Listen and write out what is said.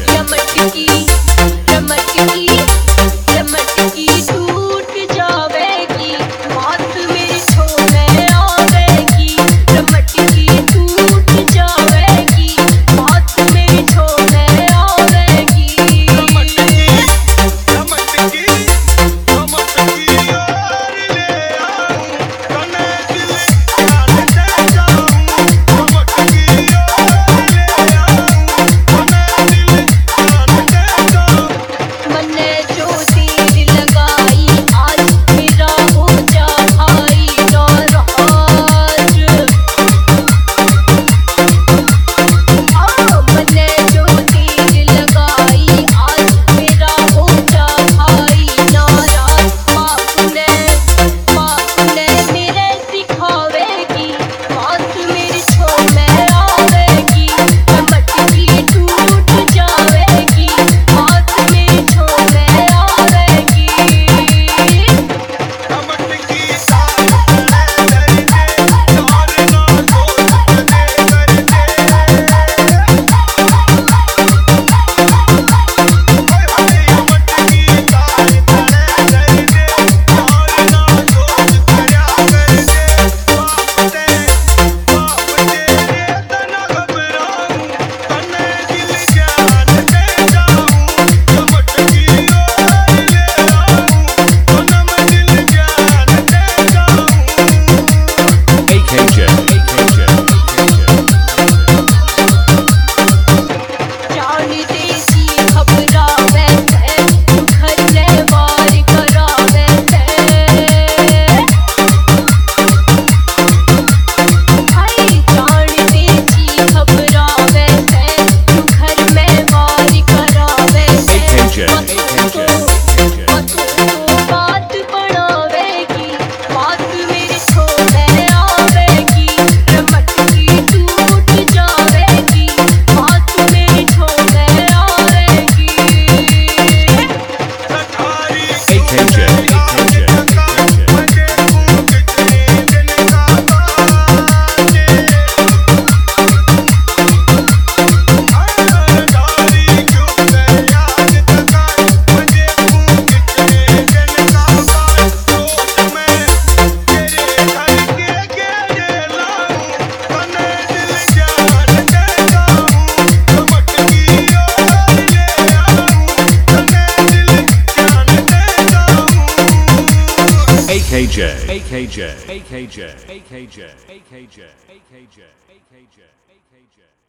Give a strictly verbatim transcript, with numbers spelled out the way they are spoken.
रमटकी रमटकी रमटकी टूट जावेगी बात मेरी छोड़ने आवेगी रमटकी टूट जावेगी बात मेरी छोड़ने आवेगी रमटकी रमटकी रमटकी और ले आऊं तने दिल जान दे जाऊं रमटकी और ले आऊं तने दिल जान दे जाऊं मन्ने जो तीर लगाई आज मेरा हो जा भाई नाराज हाँ मन्ने जो तीर लगाई आज मेरा हो जा भाई नाराज बाप ने बाप ने मेरे सिखावेगी बात मेरी छोड़ने आवेगी रमटकी टूट जावेगी बात मेरी छोड़ने आवेगी रमटकी साथ खड़े कर दे यार ना दोस्त दे कर दे ओए रमटकी साथ खड़े कर दे यार ना दोस्त खड़ा कर दे बाप दे बाप तेरे तना घबराऊं तने दिल जान दे जाऊं रमटकी और ले आऊं तने दिल जान दे जाऊं A K J, A K J, A K J. जान देसी घबरावे से घर ले वार करावे से हाय जान देसी घबरावे से घर में वार करावे से A K J, A K J, A K J. बात बनावेगी बात मेरी छोड़ने आवेगी रमटकी टूट जावेगी बात मेरी छोड़ने आवेगी सठारी A K J, A K J, A K J. मुझे भूख कितने दिन का बाजे सठारी क्यों मैं याद तका मुझे भूख कितने दिन का बाज रोज मैं तेरे घर के गेड़े लाऊं तने दिल जान दे जाऊं रमटकी और ले आऊं तने दिल जान दे जाऊं A K J, A K J, A K J, A K J, A K J, A K J, A K J, A K J.